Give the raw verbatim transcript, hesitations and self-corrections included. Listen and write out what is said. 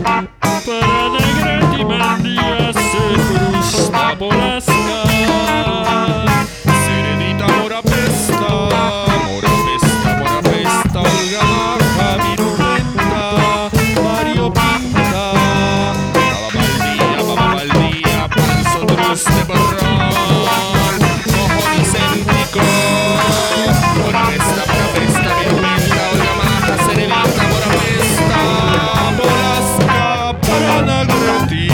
Para Negrete Mandia se frusta Bolasca. Sirenita Mora Pesta, Mora Pesta, Mora Pesta, Olga Maja, Virulenta, Mario Pinta, Baba Baldía, Baba Baldía, Panzo Triste Barral, Ojo Vicéntico, Mora Pesta, Mora Pesta, Virulenta, Olga Maja, Serenita, Mora Pesta, Bolasca, para Negrete.